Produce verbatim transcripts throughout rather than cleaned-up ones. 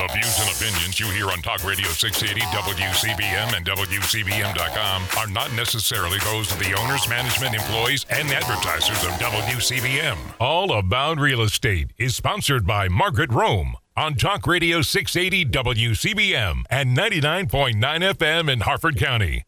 The views and opinions you hear on Talk Radio six eighty W C B M and W C B M dot com are not necessarily those of the owners, management, employees, and advertisers of W C B M. All About Real Estate is sponsored by Margaret Rome on Talk Radio six eighty W C B M and ninety-nine point nine F M in Harford County.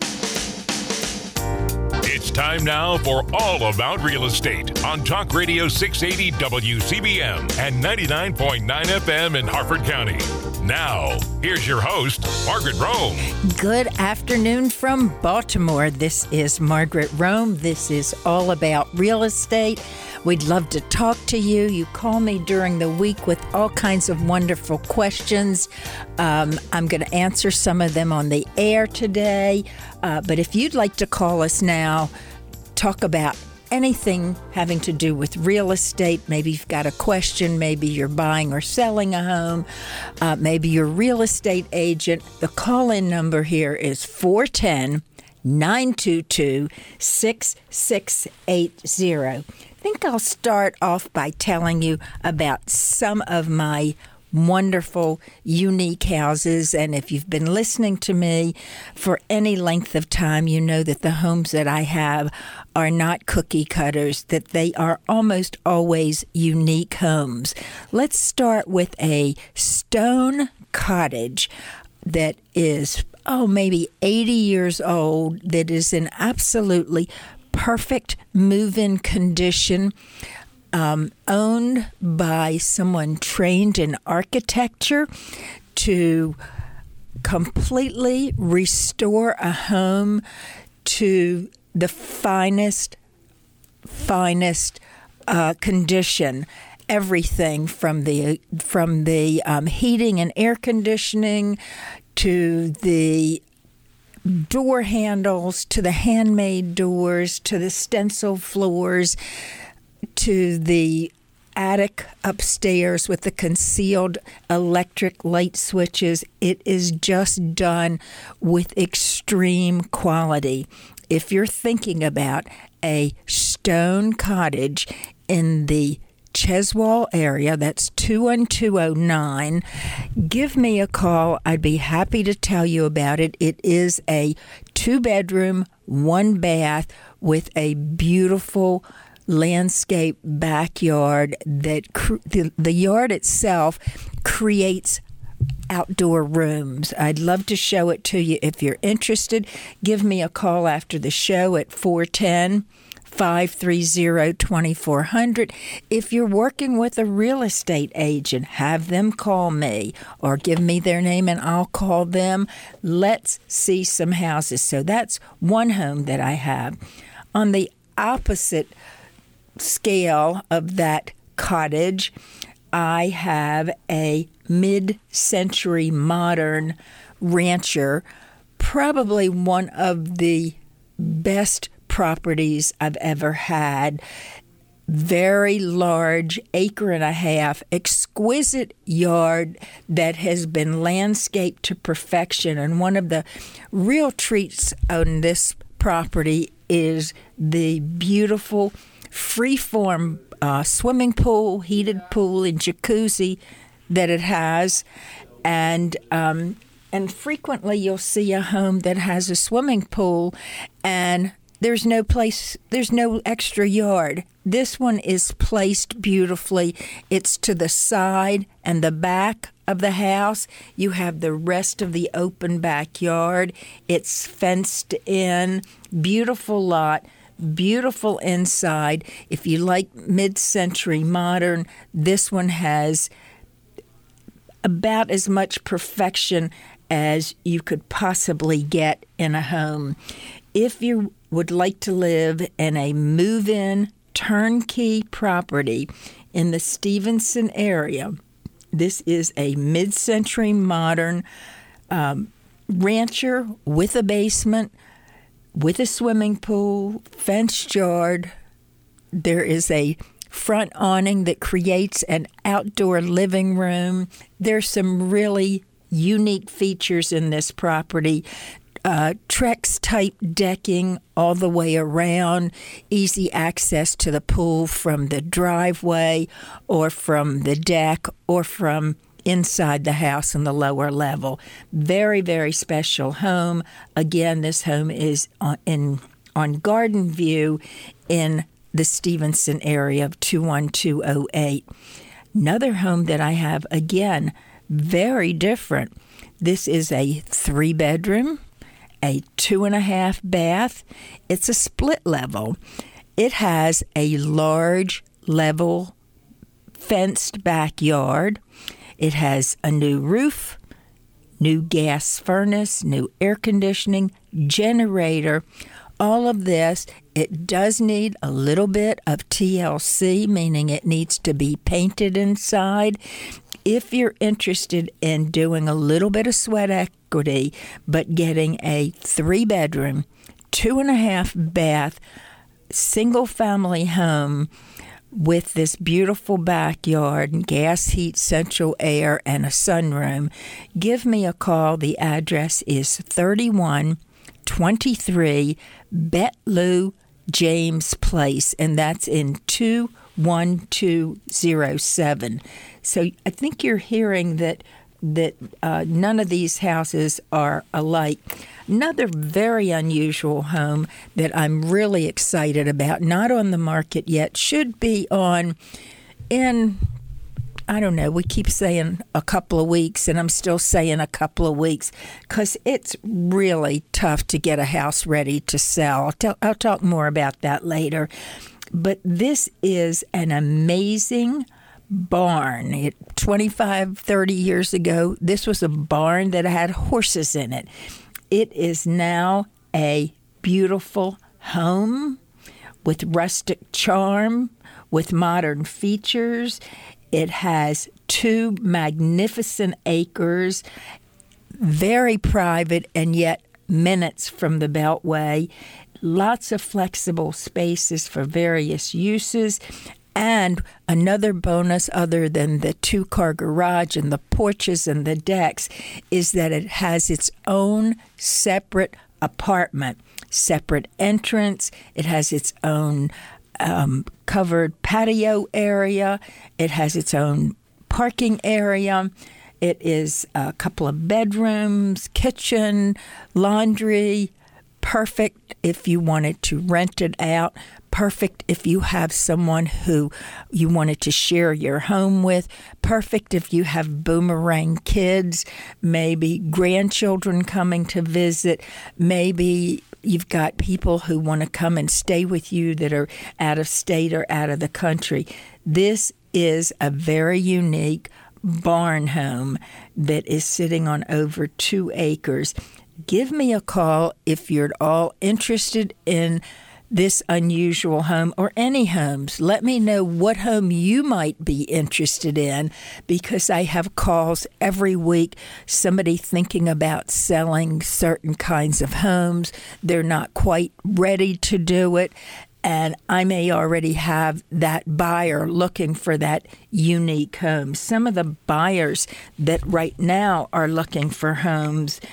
It's time now for All About Real Estate on Talk Radio six eighty W C B M and ninety-nine point nine F M in Harford County. Now, here's your host, Margaret Rome. Good afternoon from Baltimore. This is Margaret Rome. This is All About Real Estate. We'd love to talk to you. You call me during the week with all kinds of wonderful questions. Um, I'm going to answer some of them on the air today. Uh, but if you'd like to call us now, talk about anything having to do with real estate. Maybe you've got a question. Maybe you're buying or selling a home. Uh, maybe you're a real estate agent. The call-in number here is four one zero, nine two two, six six eight zero. I think I'll start off by telling you about some of my wonderful, unique houses. And if you've been listening to me for any length of time, you know that the homes that I have are not cookie cutters, that they are almost always unique homes. Let's start with a stone cottage that is, oh, maybe eighty years old, that is in absolutely perfect move-in condition. Um, owned by someone trained in architecture to completely restore a home to the finest, finest uh, condition. Everything from the from the um, heating and air conditioning to the door handles to the handmade doors to the stencil floors to the attic upstairs with the concealed electric light switches. It is just done with extreme quality. If you're thinking about a stone cottage in the Cheswall area, that's two one two oh nine, give me a call. I'd be happy to tell you about it. It is a two-bedroom, one-bath with a beautiful landscape backyard that cr- the, the yard itself creates outdoor rooms. I'd love to show it to you. If you're interested, give me a call after the show at four one zero, five three zero, two four zero zero. If you're working with a real estate agent, have them call me or give me their name and I'll call them. Let's see some houses. So that's one home that I have. On the opposite scale of that cottage, I have a mid-century modern rancher, probably one of the best properties I've ever had. Very large, acre and a half, exquisite yard that has been landscaped to perfection. And one of the real treats on this property is the beautiful free-form uh, swimming pool, heated pool, and jacuzzi that it has. And um, and frequently you'll see a home that has a swimming pool and there's no place, there's no extra yard. This one is placed beautifully. It's to the side and the back of the house. You have the rest of the open backyard. It's fenced in, beautiful lot. Beautiful inside. If you like mid-century modern, this one has about as much perfection as you could possibly get in a home. If you would like to live in a move-in turnkey property in the Stevenson area, this is a mid-century modern um, rancher with a basement, with a swimming pool, fenced yard. There is a front awning that creates an outdoor living room. There's some really unique features in this property. Uh, Trex type decking all the way around, easy access to the pool from the driveway or from the deck or from inside the house in the lower level. Very, very special home. Again, this home is on, in, on Garden View in the Stevenson area of two one two oh eight. Another home that I have, again, very different. This is a three-bedroom, a two-and-a-half bath. It's a split level. It has a large, level, fenced backyard. It has a new roof, new gas furnace, new air conditioning, generator. All of this, it does need a little bit of T L C, meaning it needs to be painted inside. If you're interested in doing a little bit of sweat equity, but getting a three-bedroom, two-and-a-half bath, single-family home with this beautiful backyard, gas heat, central air, and a sunroom, give me a call. The address is thirty-one twenty-three Betlou James Place, and that's in two one two oh seven. So I think you're hearing that that uh, none of these houses are alike. Another very unusual home that I'm really excited about, not on the market yet, should be on in, I don't know, we keep saying a couple of weeks, and I'm still saying a couple of weeks because it's really tough to get a house ready to sell. I'll, tell, I'll talk more about that later. But this is an amazing barn. It, twenty-five, thirty years ago, this was a barn that had horses in it. It is now a beautiful home with rustic charm, with modern features. It has two magnificent acres, very private and yet minutes from the Beltway. Lots of flexible spaces for various uses. And another bonus other than the two-car garage and the porches and the decks is that it has its own separate apartment, separate entrance. It has its own um, covered patio area. It has its own parking area. It is a couple of bedrooms, kitchen, laundry. Perfect if you wanted to rent it out. Perfect if you have someone who you wanted to share your home with. Perfect if you have boomerang kids, maybe grandchildren coming to visit. Maybe you've got people who want to come and stay with you that are out of state or out of the country. This is a very unique barn home that is sitting on over two acres. Give me a call if you're at all interested in this unusual home or any homes. Let me know what home you might be interested in, because I have calls every week, somebody thinking about selling certain kinds of homes. They're not quite ready to do it, and I may already have that buyer looking for that unique home. Some of the buyers that right now are looking for homes,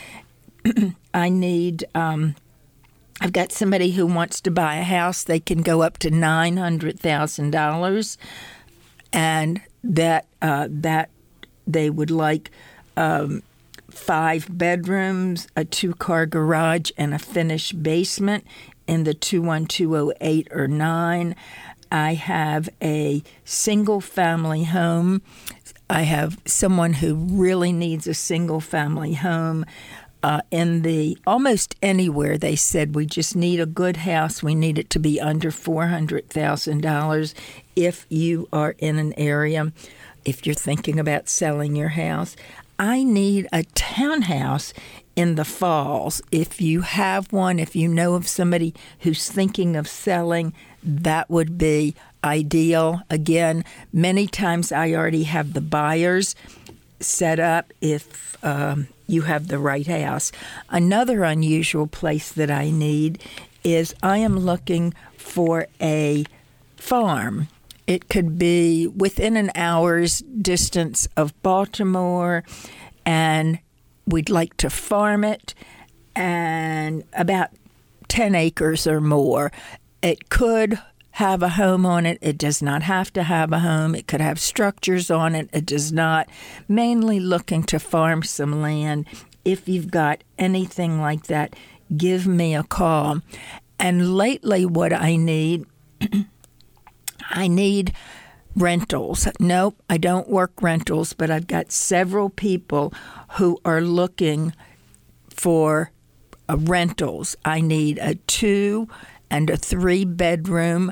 I need... Um, I've got somebody who wants to buy a house. They can go up to nine hundred thousand dollars, and that uh, that they would like um, five bedrooms, a two-car garage, and a finished basement in the two one two oh eight or nine. I have a single-family home. I have someone who really needs a single-family home. Uh, in the almost anywhere, they said we just need a good house. We need it to be under four hundred thousand dollars. If you are in an area, if you're thinking about selling your house, I need a townhouse in the Falls. If you have one, if you know of somebody who's thinking of selling, that would be ideal. Again, many times I already have the buyers set up if um, you have the right house. Another unusual place that I need is I am looking for a farm. It could be within an hour's distance of Baltimore, and we'd like to farm it, and about ten acres or more. It could have a home on it. It does not have to have a home. It could have structures on it. It does not. Mainly looking to farm some land. If you've got anything like that, give me a call. And lately what I need, I need rentals. Nope, I don't work rentals, but I've got several people who are looking for uh, rentals. I need a two and a three bedroom,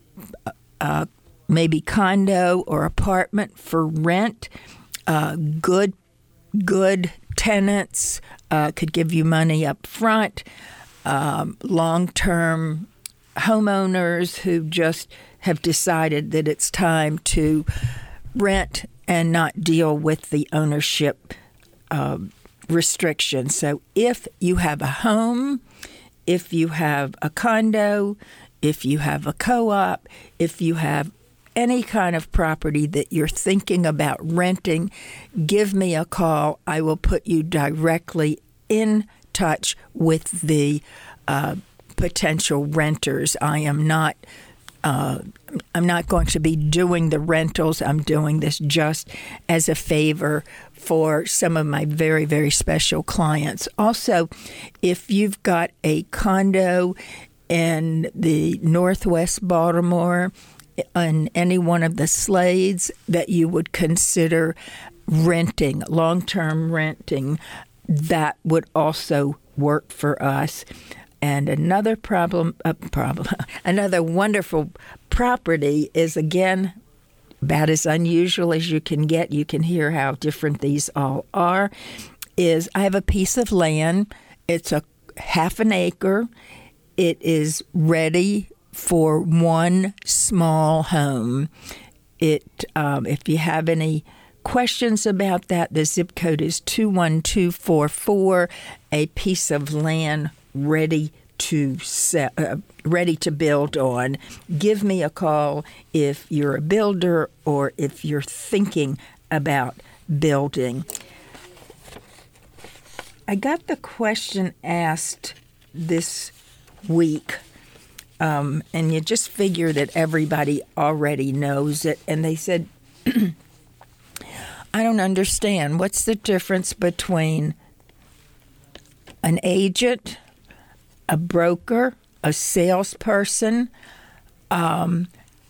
uh, maybe condo or apartment for rent. Uh, good, good tenants uh, could give you money up front. Um, long-term homeowners who just have decided that it's time to rent and not deal with the ownership uh, restrictions. So if you have a home, if you have a condo, if you have a co-op, if you have any kind of property that you're thinking about renting, give me a call. I will put you directly in touch with the uh, potential renters. I am not uh, I'm not going to be doing the rentals. I'm doing this just as a favor for some of my very, very special clients. Also, if you've got a condo in the Northwest Baltimore, on any one of the Slades that you would consider renting, long-term renting, that would also work for us. And another problem, uh, problem, another wonderful property is, again, about as unusual as you can get. You can hear how different these all are. Is I have a piece of land. It's a half an acre. It is ready for one small home. It, um, if you have any questions about that, the zip code is two one two four four. A piece of land ready to set, uh, ready to build on. Give me a call if you're a builder or if you're thinking about building. I got the question asked this week. Um, and you just figure that everybody already knows it. And they said, I don't understand. What's the difference between an agent, a broker, a salesperson? Um,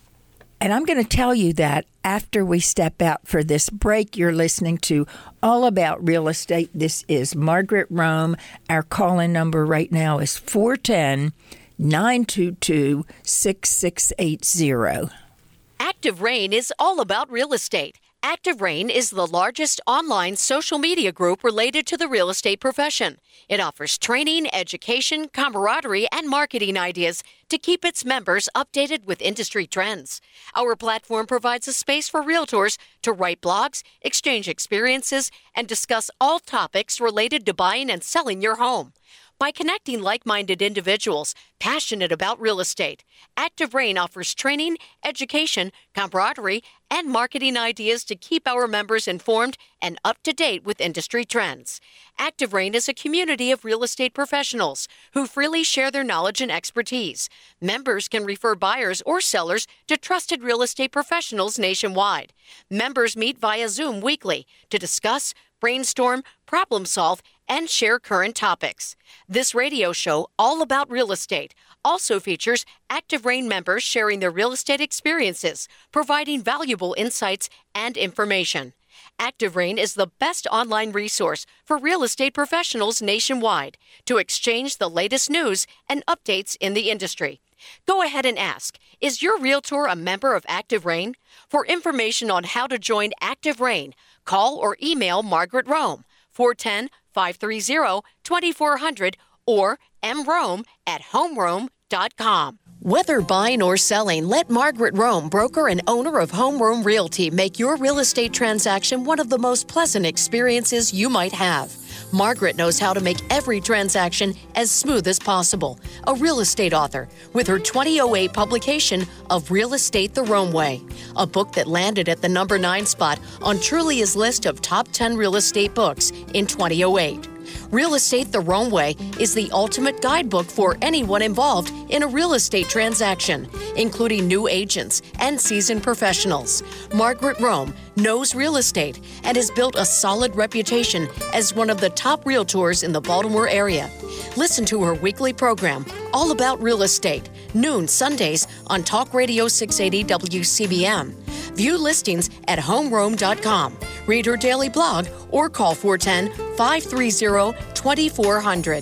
and I'm going to tell you that after we step out for this break. You're listening to All About Real Estate. This is Margaret Rome. Our call-in number right now is four one zero, nine two two, six six eight zero. Active Rain is all about real estate. Active Rain is the largest online social media group related to the real estate profession. It offers training, education, camaraderie, and marketing ideas to keep its members updated with industry trends. Our platform provides a space for realtors to write blogs, exchange experiences, and discuss all topics related to buying and selling your home. By connecting like-minded individuals passionate about real estate, Active Rain offers training, education, camaraderie, and marketing ideas to keep our members informed and up-to-date with industry trends. Active Rain is a community of real estate professionals who freely share their knowledge and expertise. Members can refer buyers or sellers to trusted real estate professionals nationwide. Members meet via Zoom weekly to discuss, brainstorm, problem solve, and share current topics. This radio show, All About Real Estate, also features Active Rain members sharing their real estate experiences, providing valuable insights and information. Active Rain is the best online resource for real estate professionals nationwide to exchange the latest news and updates in the industry. Go ahead and ask, is your realtor a member of Active Rain? For information on how to join Active Rain, call or email Margaret Rome, four one zero, five three zero, two four zero zero or mrome at homerome dot com. Whether buying or selling, let Margaret Rome, broker and owner of Homerome Realty, make your real estate transaction one of the most pleasant experiences you might have. Margaret knows how to make every transaction as smooth as possible. A real estate author with her twenty oh eight publication of Real Estate the Rome Way, a book that landed at the number nine spot on Trulia's list of top ten real estate books in twenty oh eight. Real Estate the Rome Way is the ultimate guidebook for anyone involved in a real estate transaction, including new agents and seasoned professionals. Margaret Rome knows real estate and has built a solid reputation as one of the top realtors in the Baltimore area. Listen to her weekly program, All About Real Estate, noon Sundays on Talk Radio six eighty W C B M. View listings at home rome dot com. Read her daily blog or call four one zero, five three zero, two four zero zero.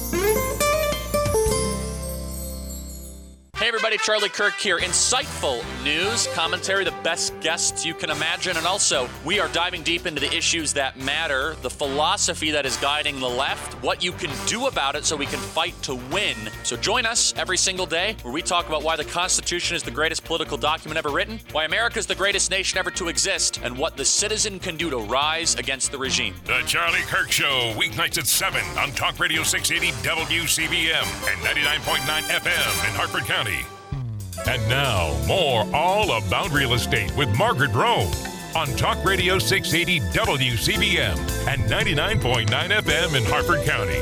Hey everybody, Charlie Kirk here. Insightful news, commentary, the best guests you can imagine, and also we are diving deep into the issues that matter, the philosophy that is guiding the left, what you can do about it so we can fight to win. So join us every single day where we talk about why the Constitution is the greatest political document ever written, why America is the greatest nation ever to exist, and what the citizen can do to rise against the regime. The Charlie Kirk Show, weeknights at seven on Talk Radio six eighty W C B M and ninety-nine point nine F M in Hartford County. And now, more All About Real Estate with Margaret Rome on Talk Radio six eighty W C B M and ninety-nine point nine F M in Hartford County.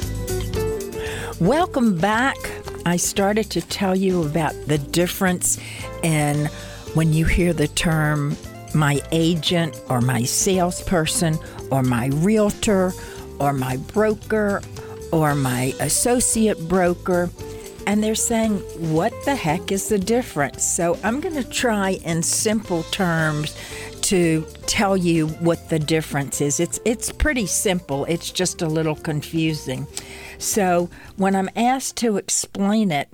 Welcome back. I started to tell you about the difference in when you hear the term my agent or my salesperson or my realtor or my broker or my associate broker. And they're saying, what the heck is the difference? So I'm going to try in simple terms to tell you what the difference is. It's it's pretty simple. It's just a little confusing. So when I'm asked to explain it,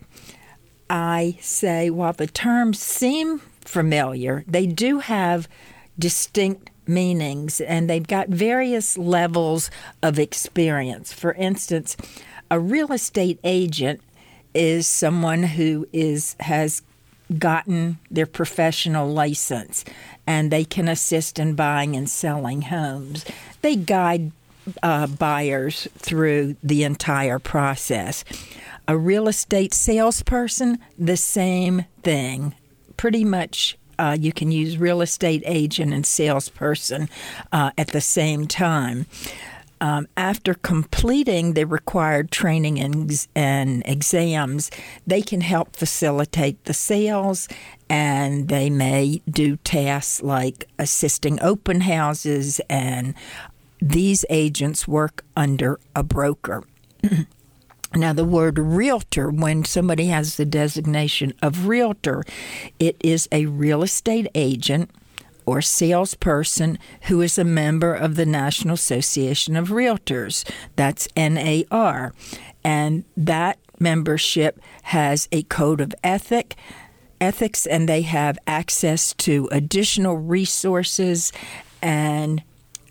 I say, while the terms seem familiar, they do have distinct meanings, and they've got various levels of experience. For instance, a real estate agent is someone who is has gotten their professional license, and they can assist in buying and selling homes. They guide uh, buyers through the entire process. A real estate salesperson, the same thing. Pretty much uh, you can use real estate agent and salesperson uh, at the same time. Um, after completing the required training and, and exams, they can help facilitate the sales, and they may do tasks like assisting open houses, and these agents work under a broker. Now, the word realtor, when somebody has the designation of realtor, it is a real estate agent or salesperson who is a member of the National Association of Realtors. That's N A R. And that membership has a code of ethic, ethics, and they have access to additional resources, and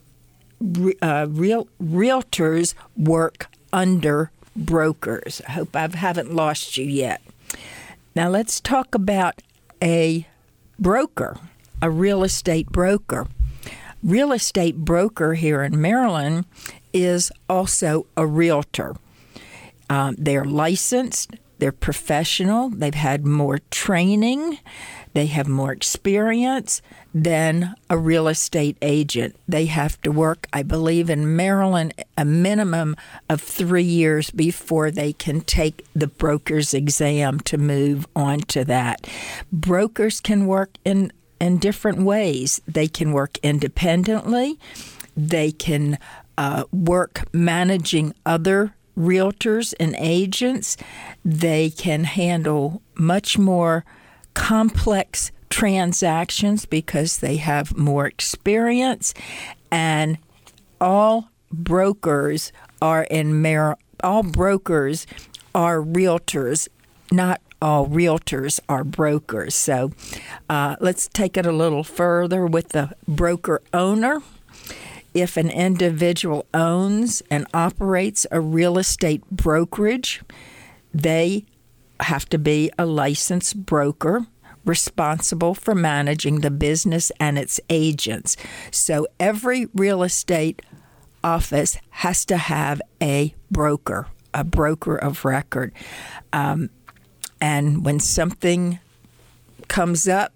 uh, real realtors work under brokers. I hope I haven't lost you yet. Now let's talk about a broker. A real estate broker. Real estate broker here in Maryland is also a realtor. Um, they're licensed, they're professional, they've had more training, they have more experience than a real estate agent. They have to work, I believe, in Maryland a minimum of three years before they can take the broker's exam to move on to that. Brokers can work in in different ways. They can work independently. They can uh, work managing other realtors and agents. They can handle much more complex transactions because they have more experience. And all brokers are in Mar- all brokers are realtors, not all realtors are brokers. So uh, let's take it a little further with the broker owner. If an individual owns and operates a real estate brokerage, they have to be a licensed broker responsible for managing the business and its agents. So every real estate office has to have a broker, a broker of record. Um, And when something comes up,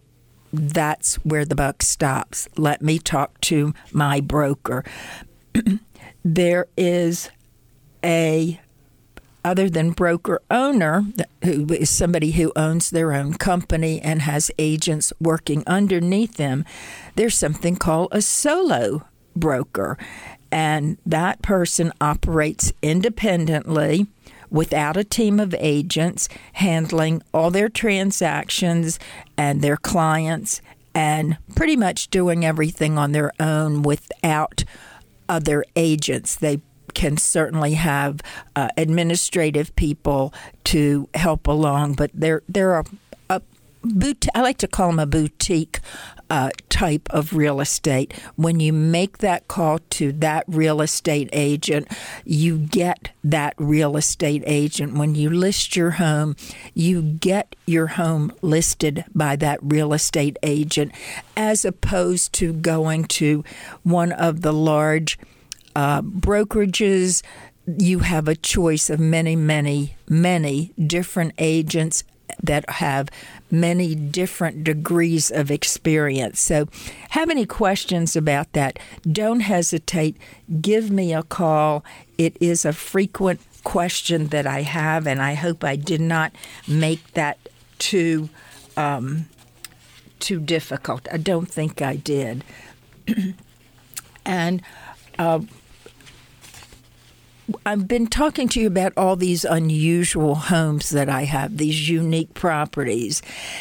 that's where the buck stops. Let me talk to my broker. there is a, other than broker owner, who is somebody who owns their own company and has agents working underneath them, there's something called a solo broker. And that person operates independently without a team of agents, handling all their transactions and their clients and pretty much doing everything on their own without other agents. They can certainly have uh, administrative people to help along, but they're, they're a, a boot- I like to call them a boutique uh, type of real estate. When you make that call to that real estate agent, you get that real estate agent. When you list your home, you get your home listed by that real estate agent, as opposed to going to one of the large uh, brokerages. You have a choice of many, many, many different agents that have many different degrees of experience. So have any questions about that, don't hesitate. Give me a call. It is a frequent question that I have, and I hope I did not make that too um, too difficult. I don't think I did. and uh, I've been talking to you about all these unusual homes that I have, these unique properties.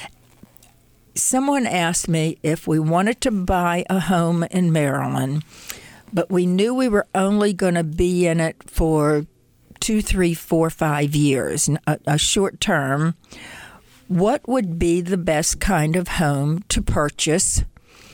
Someone asked me if we wanted to buy a home in Maryland, but we knew we were only going to be in it for two, three, four, five years, a, a short term. What would be the best kind of home to purchase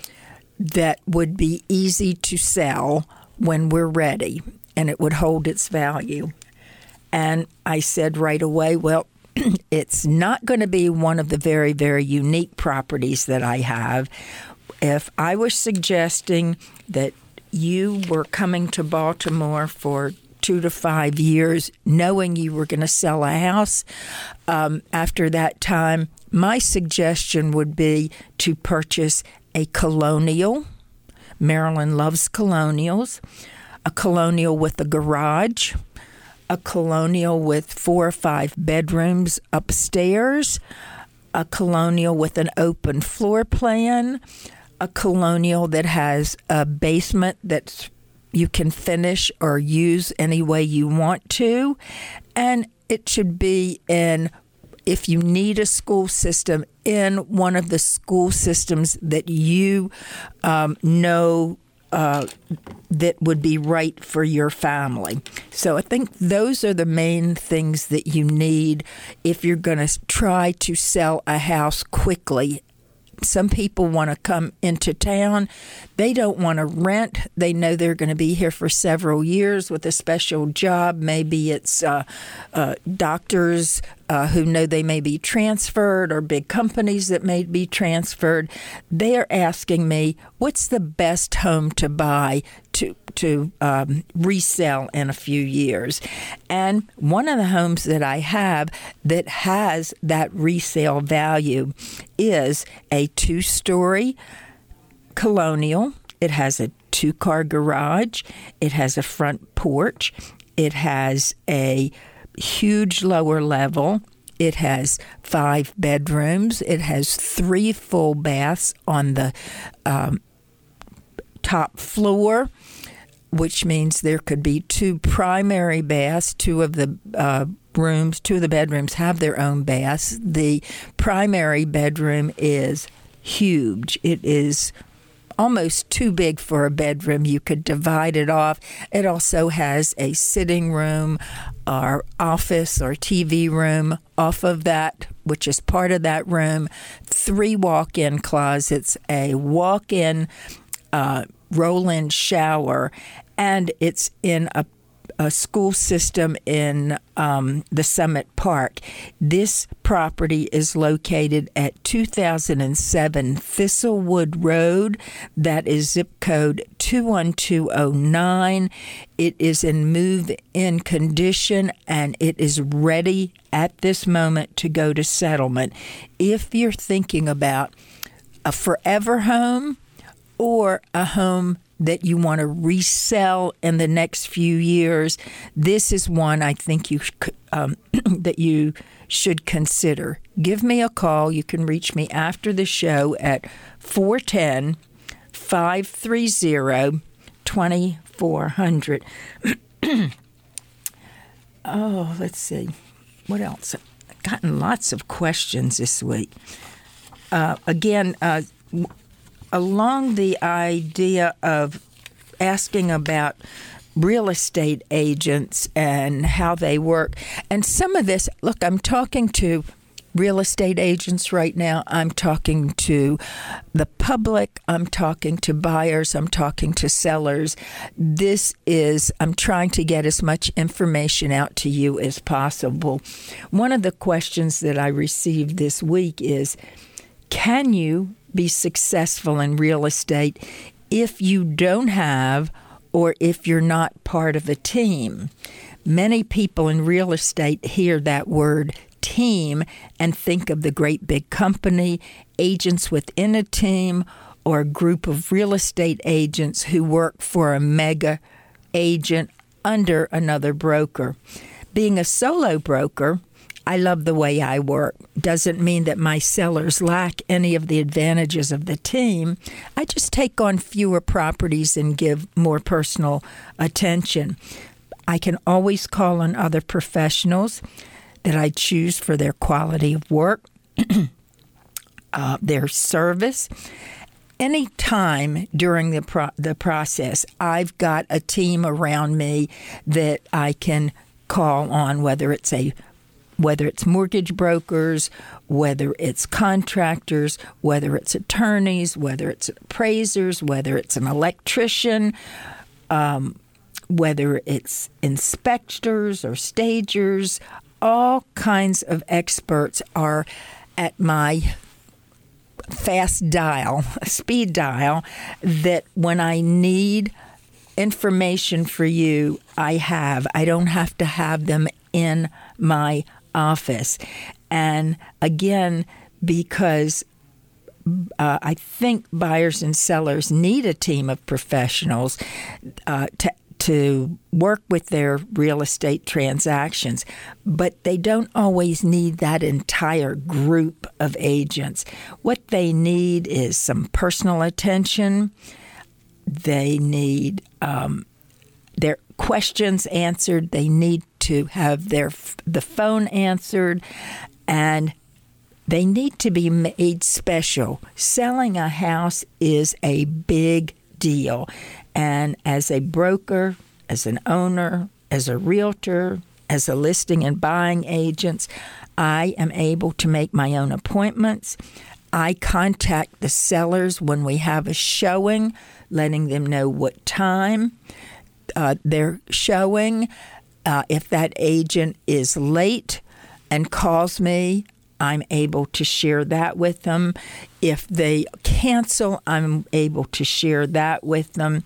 that would be easy to sell when we're ready and it would hold its value? And I said right away, well, it's not going to be one of the very, very unique properties that I have. If I was suggesting that you were coming to Baltimore for two to five years, knowing you were going to sell a house um, after that time, my suggestion would be to purchase a colonial. Maryland loves colonials. A colonial with a garage, a colonial with four or five bedrooms upstairs, a colonial with an open floor plan, a colonial that has a basement that you can finish or use any way you want to, and it should be in, if you need a school system, in one of the school systems that you um, know Uh, that would be right for your family. So I think those are the main things that you need if you're going to try to sell a house quickly. Some people want to come into town. They don't want to rent. They know they're going to be here for several years with a special job. Maybe it's uh, uh, doctors uh, who know they may be transferred, or big companies that may be transferred. They are asking me, what's the best home to buy to to um, resell in a few years? And one of the homes that I have that has that resale value is a two-story colonial. It has a two-car garage. It has a front porch. It has a huge lower level. It has five bedrooms. It has three full baths on the um, top floor, which means there could be two primary baths. Two of the uh, rooms, two of the bedrooms have their own baths. The primary bedroom is huge. It is almost too big for a bedroom. You could divide it off. It also has a sitting room or office or T V room off of that, which is part of that room. Three walk-in closets, a walk-in uh, roll-in shower, and it's in a a school system in um, the Summit Park. This property is located at two thousand seven Thistlewood Road. That is zip code two one two oh nine. It is in move-in condition, and it is ready at this moment to go to settlement. If you're thinking about a forever home or a home that you want to resell in the next few years, this is one I think you um, that you should consider. Give me a call. You can reach me after the show at four one zero, five three zero, two four zero zero. Oh, let's see. What else? I've gotten lots of questions this week. Uh, again, uh, along the idea of asking about real estate agents and how they work. And some of this, look, I'm talking to real estate agents right now. I'm talking to the public. I'm talking to buyers. I'm talking to sellers. This is, I'm trying to get as much information out to you as possible. One of the questions that I received this week is, can you be successful in real estate if you don't have or if you're not part of a team? Many people in real estate hear that word team and think of the great big company, agents within a team, or a group of real estate agents who work for a mega agent under another broker. Being a solo broker, I love the way I work. Doesn't mean that my sellers lack any of the advantages of the team. I just take on fewer properties and give more personal attention. I can always call on other professionals that I choose for their quality of work, uh, their service. Any time during the pro- the process, I've got a team around me that I can call on, whether it's a whether it's mortgage brokers, whether it's contractors, whether it's attorneys, whether it's appraisers, whether it's an electrician, um, whether it's inspectors or stagers. All kinds of experts are at my fast dial, speed dial, that when I need information for you, I have. I don't have to have them in my office. And again, because uh, I think buyers and sellers need a team of professionals uh, to to work with their real estate transactions, but they don't always need that entire group of agents. What they need is some personal attention. They need um, their questions answered. They need to have their the phone answered, and they need to be made special. Selling a house is a big deal. And as a broker, as an owner, as a realtor, as a listing and buying agent, I am able to make my own appointments. I contact the sellers when we have a showing, letting them know what time uh, they're showing. Uh, if that agent is late and calls me, I'm able to share that with them. If they cancel, I'm able to share that with them.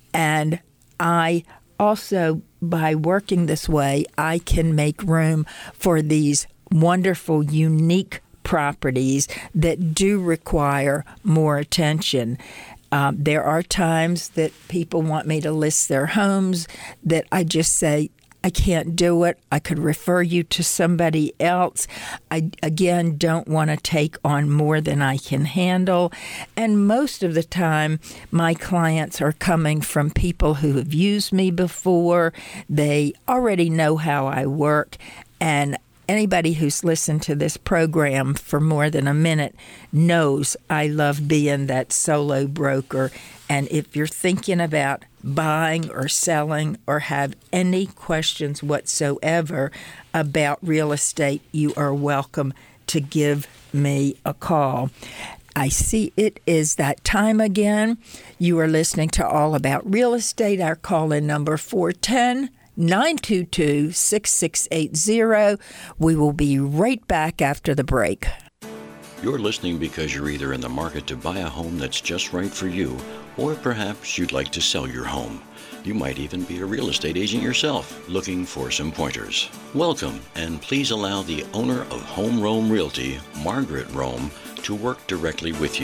And I also, by working this way, I can make room for these wonderful, unique properties that do require more attention. Um, there are times that people want me to list their homes that I just say, I can't do it. I could refer you to somebody else. I, again, don't want to take on more than I can handle. And most of the time, my clients are coming from people who have used me before. They already know how I work. And anybody who's listened to this program for more than a minute knows I love being that solo broker. And if you're thinking about buying or selling or have any questions whatsoever about real estate, you are welcome to give me a call. I see it is that time again. You are listening to All About Real Estate. Our call-in number four one zero, nine two two, six six eight zero. We will be right back after the break. You're listening because you're either in the market to buy a home that's just right for you, or perhaps you'd like to sell your home. You might even be a real estate agent yourself, looking for some pointers. Welcome, and please allow the owner of Home Rome Realty, Margaret Rome, to work directly with you.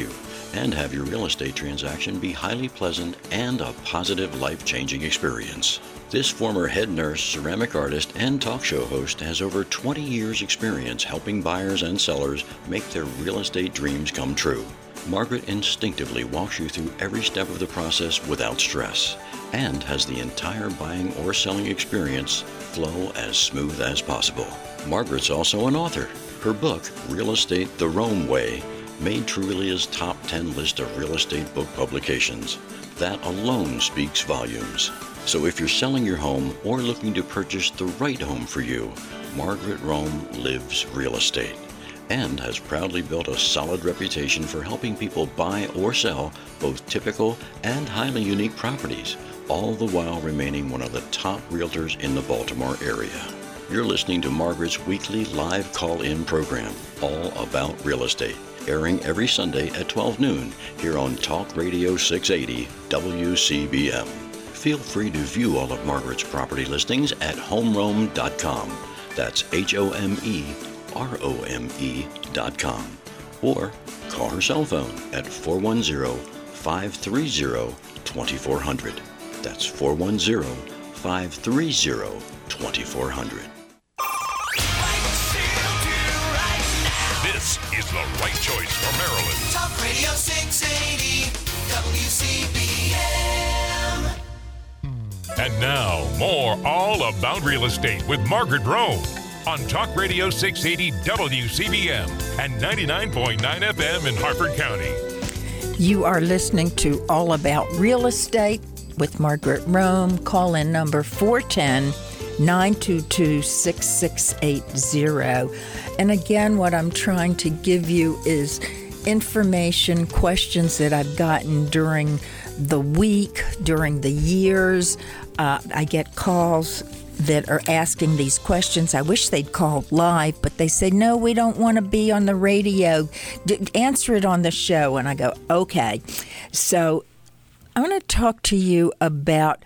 and have your real estate transaction be highly pleasant and a positive, life-changing experience. This former head nurse, ceramic artist, and talk show host has over twenty years' experience helping buyers and sellers make their real estate dreams come true. Margaret instinctively walks you through every step of the process without stress and has the entire buying or selling experience flow as smooth as possible. Margaret's also an author. Her book, Real Estate the Rome Way, made Trulia's top ten list of real estate book publications. That alone speaks volumes. So if you're selling your home or looking to purchase the right home for you, Margaret Rome lives real estate and has proudly built a solid reputation for helping people buy or sell both typical and highly unique properties, all the while remaining one of the top realtors in the Baltimore area. You're listening to Margaret's weekly live call-in program, All About Real Estate, airing every Sunday at twelve noon here on Talk Radio six eighty W C B M. Feel free to view all of Margaret's property listings at home rome dot com. That's H O M E R O M E dot com. Or call her cell phone at four one zero, five three zero, two four zero zero. That's four one zero, five three zero, two four zero zero. This is the right choice for Maryland. Talk Radio six eighty W C B M. And now, more All About Real Estate with Margaret Rome on Talk Radio six eighty W C B M and ninety-nine point nine F M in Harford County. You are listening to All About Real Estate with Margaret Rome. Call in number four one zero, nine two two, six six eight zero. And again, what I'm trying to give you is information, questions that I've gotten during the week, during the years. Uh, I get calls that are asking these questions. I wish they'd call live, but they say, no, we don't want to be on the radio. D- answer it on the show. And I go, okay. So I want to talk to you about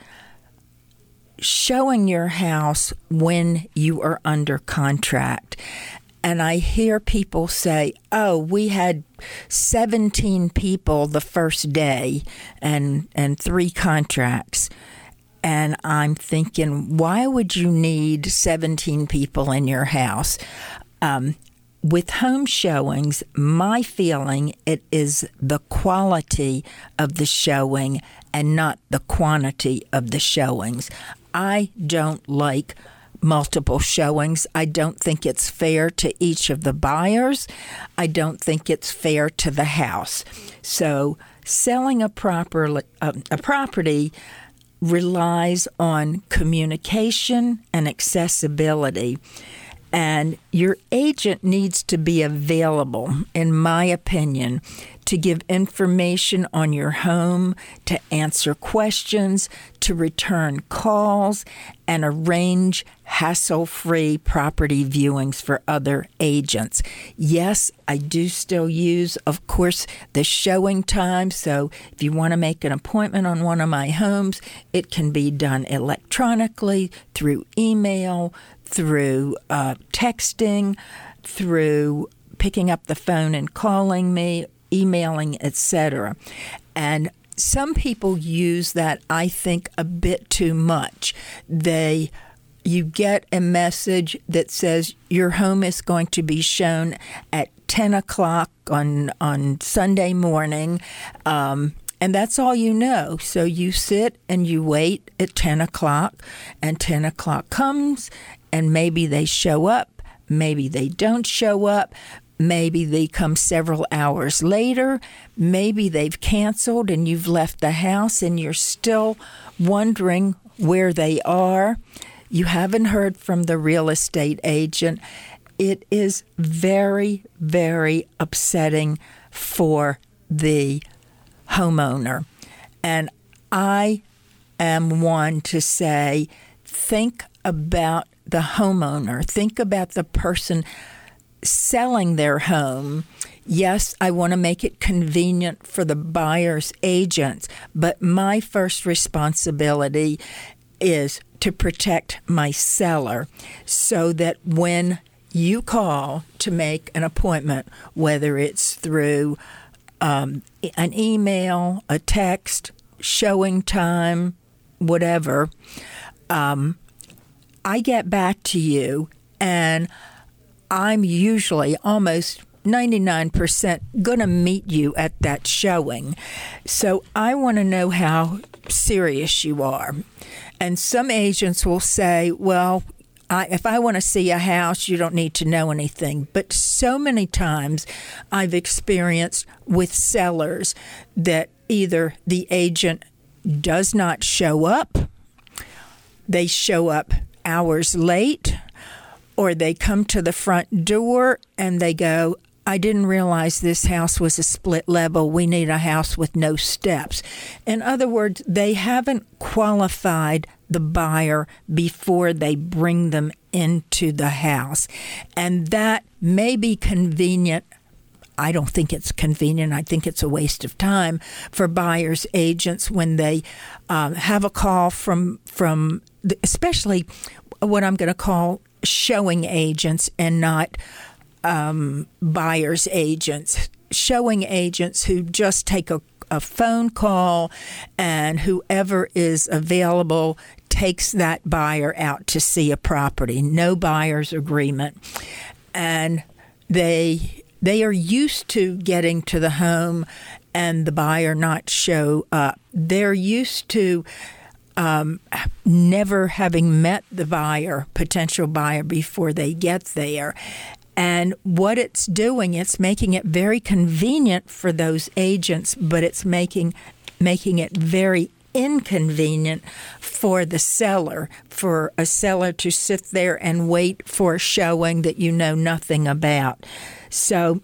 showing your house when you are under contract. And I hear people say, oh, we had seventeen people the first day and and three contracts. And I'm thinking, why would you need seventeen people in your house? Um, with home showings, my feeling, it is the quality of the showing and not the quantity of the showings. I don't like multiple showings. I don't think it's fair to each of the buyers. I don't think it's fair to the house. So selling a proper uh, a property relies on communication and accessibility. And your agent needs to be available, in my opinion, to give information on your home, to answer questions, to return calls, and arrange hassle-free property viewings for other agents. Yes, I do still use, of course, the showing time. So if you want to make an appointment on one of my homes, it can be done electronically, through email, through uh, texting, through picking up the phone and calling me, emailing, et cetera. And some people use that, I think, a bit too much. They, you get a message that says your home is going to be shown at ten o'clock on on Sunday morning, um, and that's all you know. So you sit and you wait at ten o'clock, and ten o'clock comes, and maybe they show up, maybe they don't show up. Maybe they come several hours later. Maybe they've canceled and you've left the house and you're still wondering where they are. You haven't heard from the real estate agent. It is very, very upsetting for the homeowner. And I am one to say, think about the homeowner. Think about the person selling their home. Yes, I want to make it convenient for the buyer's agents, but my first responsibility is to protect my seller so that when you call to make an appointment, whether it's through um, an email, a text, showing time, whatever, um, I get back to you, and I'm usually almost ninety-nine percent going to meet you at that showing. So I want to know how serious you are. And some agents will say, well, I, if I want to see a house, you don't need to know anything. But so many times I've experienced with sellers that either the agent does not show up, they show up hours late, or they come to the front door and they go, I didn't realize this house was a split level. We need a house with no steps. In other words, they haven't qualified the buyer before they bring them into the house. And that may be convenient. I don't think it's convenient. I think it's a waste of time for buyers agents when they um, have a call from, from the, especially what I'm going to call showing agents and not um, buyers agents. Showing agents who just take a, a phone call, and whoever is available takes that buyer out to see a property. No buyer's agreement. And they they are used to getting to the home and the buyer not show up. They're used to Um, never having met the buyer, potential buyer, before they get there. And what it's doing, it's making it very convenient for those agents, but it's making making it very inconvenient for the seller, for a seller to sit there and wait for a showing that you know nothing about. So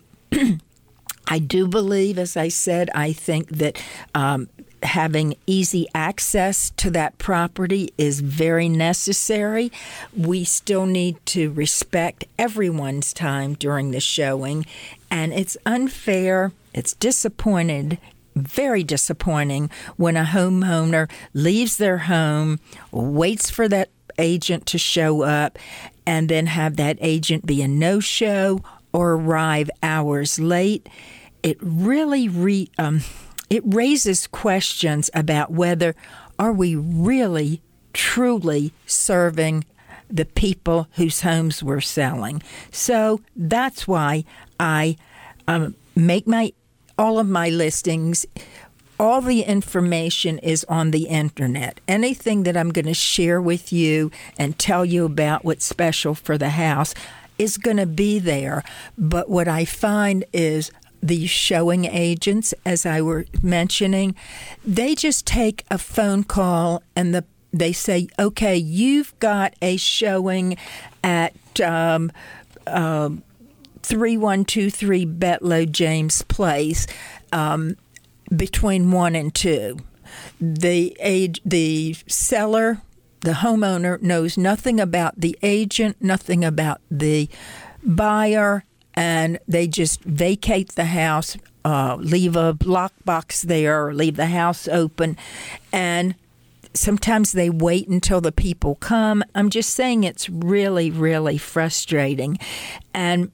I do believe, as I said, I think that um, having easy access to that property is very necessary. We still need to respect everyone's time during the showing, and it's unfair, it's disappointed, very disappointing when a homeowner leaves their home, waits for that agent to show up, and then have that agent be a no-show or arrive hours late. It really re, um, it raises questions about whether are we really, truly serving the people whose homes we're selling. So that's why I um, make my all of my listings. All the information is on the internet. Anything that I'm going to share with you and tell you about what's special for the house is going to be there. But what I find is the showing agents, as I were mentioning, they just take a phone call and the they say, okay, you've got a showing at um, uh, three one two three Betlow James Place um, between one and two. The age, the seller, the homeowner knows nothing about the agent, nothing about the buyer, and they just vacate the house, uh, leave a lockbox there, or leave the house open, and sometimes they wait until the people come. I'm just saying it's really, really frustrating. And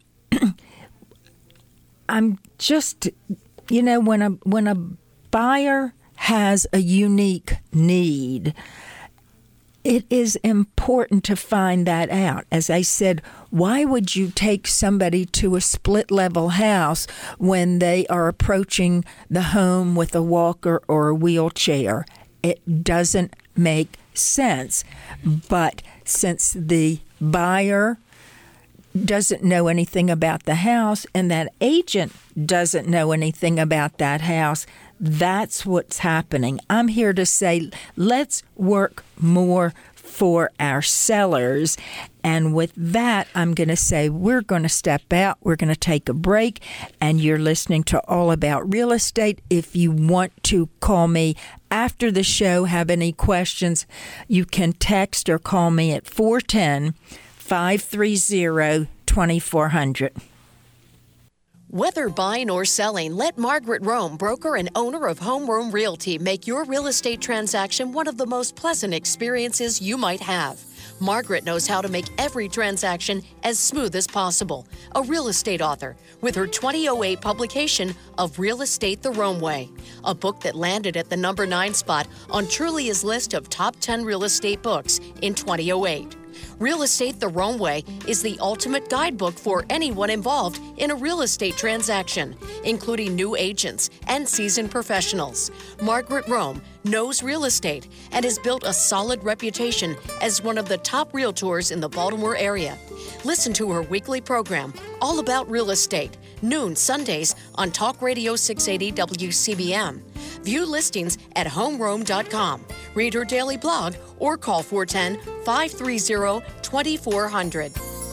I'm just, you know, when a when a buyer has a unique need, it is important to find that out. As I said, why would you take somebody to a split-level house when they are approaching the home with a walker or a wheelchair? It doesn't make sense. But since the buyer doesn't know anything about the house and that agent doesn't know anything about that house, that's what's happening. I'm here to say, let's work more for our sellers. And with that, I'm going to say we're going to step out. We're going to take a break. And you're listening to All About Real Estate. If you want to call me after the show, have any questions, you can text or call me at four one zero, five three zero, two four zero zero. Whether buying or selling, let Margaret Rome, broker and owner of Home Rome Realty, make your real estate transaction one of the most pleasant experiences you might have. Margaret knows how to make every transaction as smooth as possible. A real estate author with her twenty oh eight publication of Real Estate the Rome Way, a book that landed at the number nine spot on Trulia's list of top ten real estate books in twenty oh eight. Real Estate the Rome Way is the ultimate guidebook for anyone involved in a real estate transaction, including new agents and seasoned professionals. Margaret Rome knows real estate and has built a solid reputation as one of the top realtors in the Baltimore area. Listen to her weekly program, All About Real Estate, noon Sundays on Talk Radio six eighty W C B M. View listings at home rome dot com. Read her daily blog or call four one zero, five three zero, two four zero zero.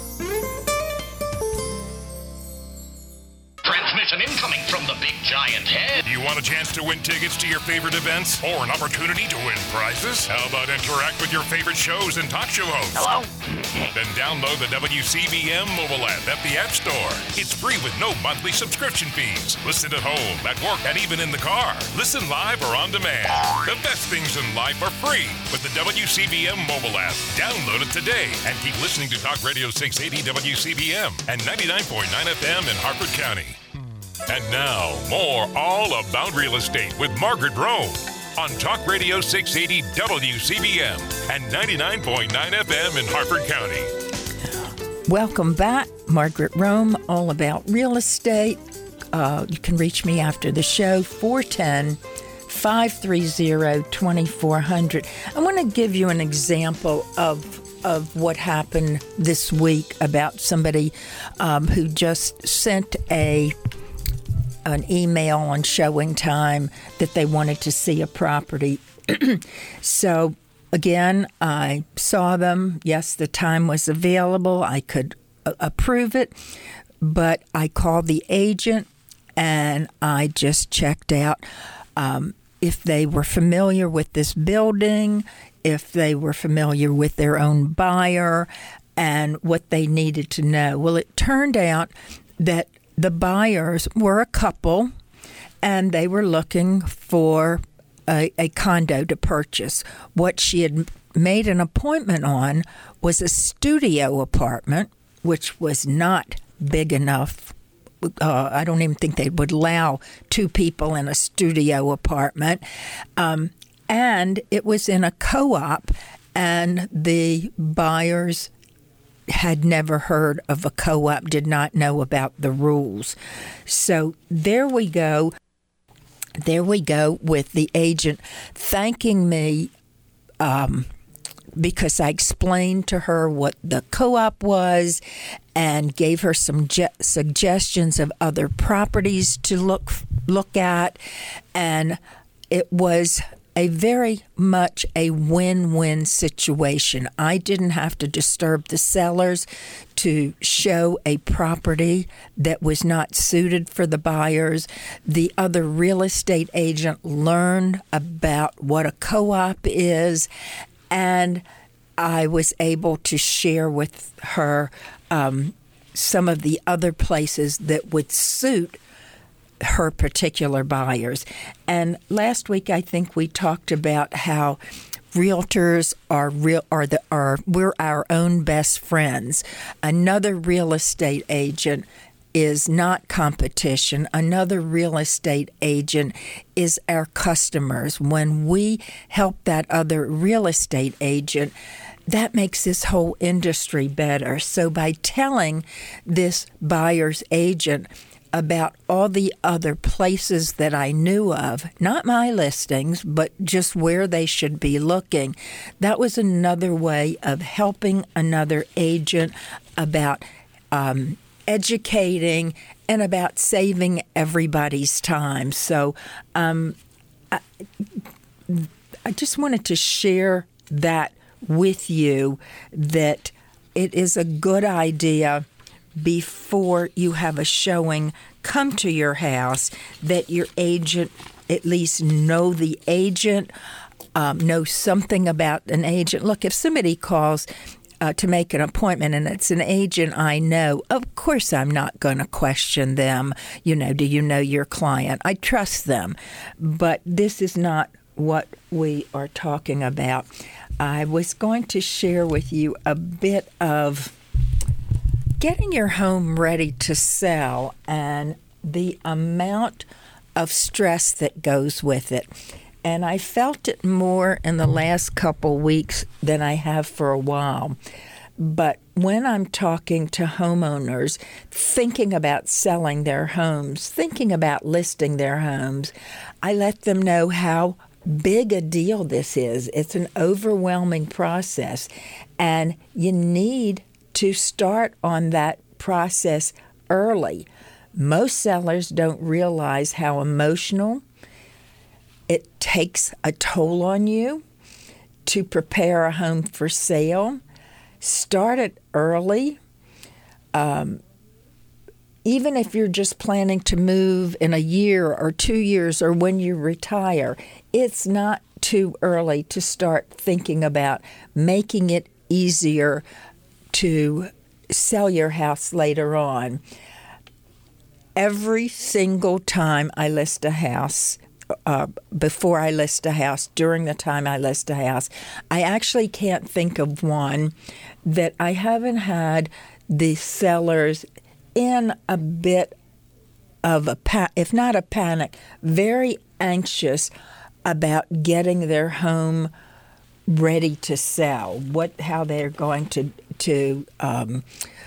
Transmission incoming from the big giant head. You want a chance to win tickets to your favorite events or an opportunity to win prizes? How about interact with your favorite shows and talk show hosts? Hello? Then download the W C B M mobile app at the App Store. It's free with no monthly subscription fees. Listen at home, at work, and even in the car. Listen live or on demand. The best things in life are free with the W C B M mobile app. Download it today and keep listening to Talk Radio six eighty W C B M and ninety-nine point nine F M in Harford County. And now, more All About Real Estate with Margaret Rome on Talk Radio six eighty W C B M and ninety-nine point nine F M in Harford County. Welcome back. Margaret Rome, All About Real Estate. Uh, you can reach me after the show, four one zero, five three zero, two four zero zero. I want to give you an example of of what happened this week about somebody um, who just sent a an email on showing time that they wanted to see a property. So again, I saw them. Yes, the time was available. I could uh, approve it, but I called the agent and I just checked out um, if they were familiar with this building, if they were familiar with their own buyer, and what they needed to know. Well, it turned out that the buyers were a couple, and they were looking for a, a condo to purchase. What she had made an appointment on was a studio apartment, which was not big enough. Uh, I don't even think they would allow two people in a studio apartment. Um, and it was in a co-op, and the buyers had never heard of a co-op, did not know about the rules. So there we go. There we go with the agent thanking me um, because I explained to her what the co-op was and gave her some ge- suggestions of other properties to look look at. And it was a very much a win-win situation. I didn't have to disturb the sellers to show a property that was not suited for the buyers. The other real estate agent learned about what a co-op is, and I was able to share with her um, some of the other places that would suit her particular buyers. And last week, I think we talked about how realtors are real are the are we're our own best friends. Another real estate agent is not competition. Another real estate agent is our customers. When we help that other real estate agent, that makes this whole industry better. So by telling this buyer's agent about all the other places that I knew of, not my listings, but just where they should be looking, that was another way of helping another agent about um, educating and about saving everybody's time. So um, I, I just wanted to share that with you, that it is a good idea before you have a showing come to your house that your agent at least know the agent, um, know something about an agent. Look, if somebody calls uh, to make an appointment and it's an agent I know, of course I'm not going to question them. You know, do you know your client? I trust them. But this is not what we are talking about. I was going to share with you a bit of getting your home ready to sell and the amount of stress that goes with it. And I felt it more in the last couple weeks than I have for a while. But when I'm talking to homeowners thinking about selling their homes, thinking about listing their homes, I let them know how big a deal this is. It's an overwhelming process, and you need to start on that process early. Most sellers don't realize how emotional it takes a toll on you to prepare a home for sale. Start it early. Um, even if you're just planning to move in a year or two years or when you retire, it's not too early to start thinking about making it easier to sell your house later on. Every single time I list a house, Uh, before I list a house, during the time I list a house, I actually can't think of one that I haven't had the sellers in a bit of a, pa- if not a panic, very anxious about getting their home ready to sell, what, how they're going to, to um,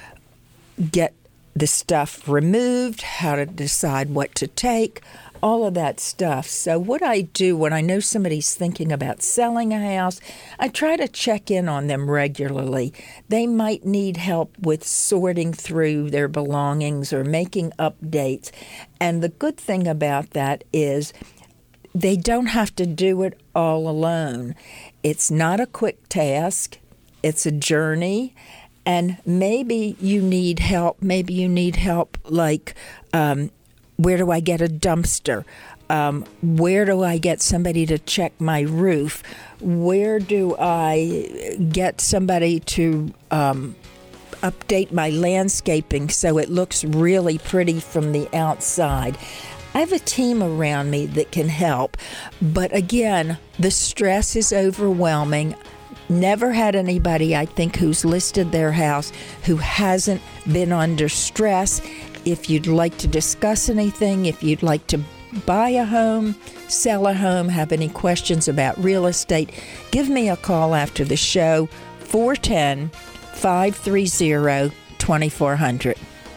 get the stuff removed, how to decide what to take, all of that stuff. So what I do when I know somebody's thinking about selling a house, I try to check in on them regularly. They might need help with sorting through their belongings or making updates. And the good thing about that is they don't have to do it all alone. It's not a quick task. It's a journey. And maybe you need help. Maybe you need help like um, where do I get a dumpster? Um, where do I get somebody to check my roof? Where do I get somebody to um, update my landscaping so it looks really pretty from the outside? I have a team around me that can help. But again, the stress is overwhelming. Never had anybody, I think, who's listed their house who hasn't been under stress. If you'd like to discuss anything, if you'd like to buy a home, sell a home, have any questions about real estate, give me a call after the show, four one zero, five three zero, two four zero zero.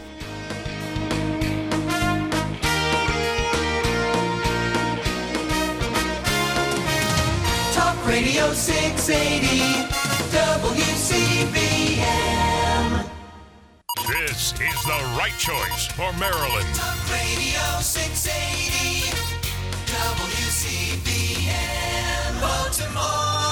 Talk Radio six eighty, W C B M. This is the right choice for Maryland. Talk Radio six eighty, W C B M, Baltimore.